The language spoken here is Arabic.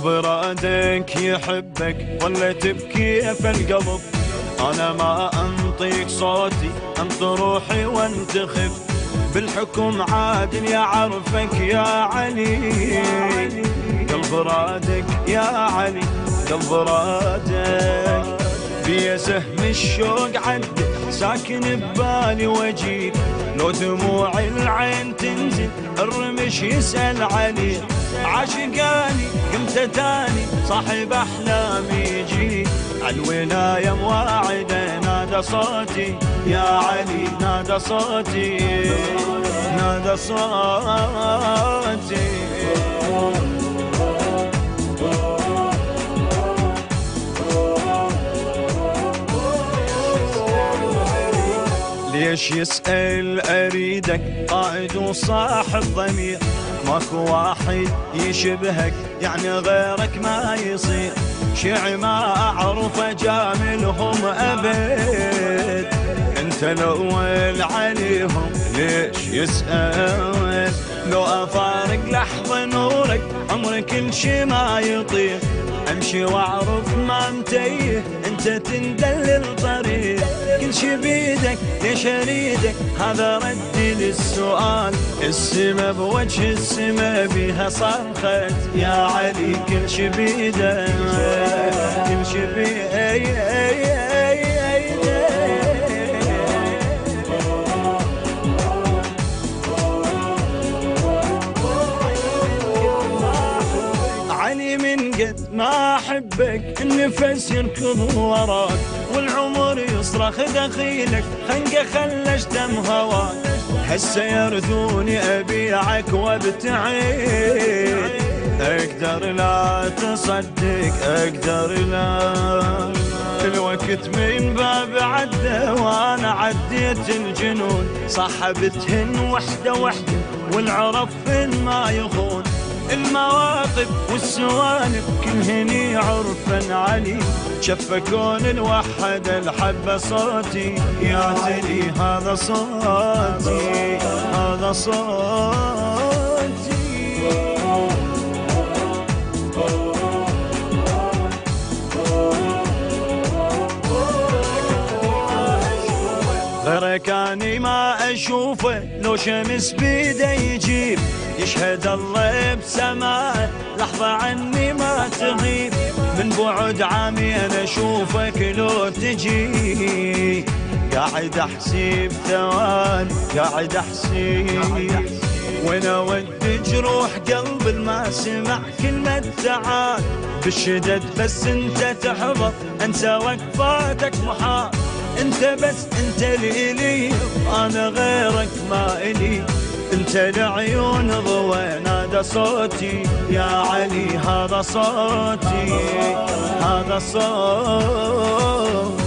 قلب رادك يحبك ولا تبكي في القلب. انا ما انطيك صوتي انت روحي وانت خف، بالحكم عادل يعرفك يا علي. قلب رادك يا علي قلب رادك، في سهم الشوق عد ساكن ببالي وجيك، لو دموع العين تنزل الرمش يسأل علي. عاشقاني قمت تاني صاحب احلامي يجي، عالولاية مواعده نادى صوتي يا علي نادى صوتي نادى صوتي. ليش يسأل أريدك قائد وصاحب ضمير، ماكو واحد يشبهك يعني غيرك ما يصير. شيعي ما أعرف أجاملهم أبد، أنت الأول عليهم ليش يسأل. لو أفارق لحظة نورك عمرك كل شي ما يطير، امشي واعرف ما متيه انت تندل الطريق. كل شي بيدك ليش اريدك هذا ردي للسؤال. السما بوجه السما بيها صرخت يا علي، كل شي بيدك كل شي بيدك. ما أحبك النفس يركض وراك، والعمر يصرخ دخيلك خنقة خلش دم هواك. هسه يرثوني أبيعك وابتعد، أقدر لا تصدق أقدر لا. الوقت من باب عدى وأنا عديت الجنون، صاحبتهن وحدة وحدة والعرف ما يخون. المواقف والسوالف كلهن عرفا علي، شفكون الوحد الحب صوتي يا تلي هذا صوتي هذا صوتي. غيرك اني ما اشوفه، لو شمس بيده يجيب يشهد الله بسماء لحظة عني ما تغيب. من بعد عامي انا اشوفك لو تجي، قاعد احسب ثواني قاعد احسب، وانا ودي جروح قلب ما سمع كلمة تعال. بالشدد بس انت تحضر انسى وقفاتك محال، انت بس انت لإلي انا غيرك ما إلي. انت العيون ضوى نادى صوتي يا علي هذا صوتي هذا صوتي.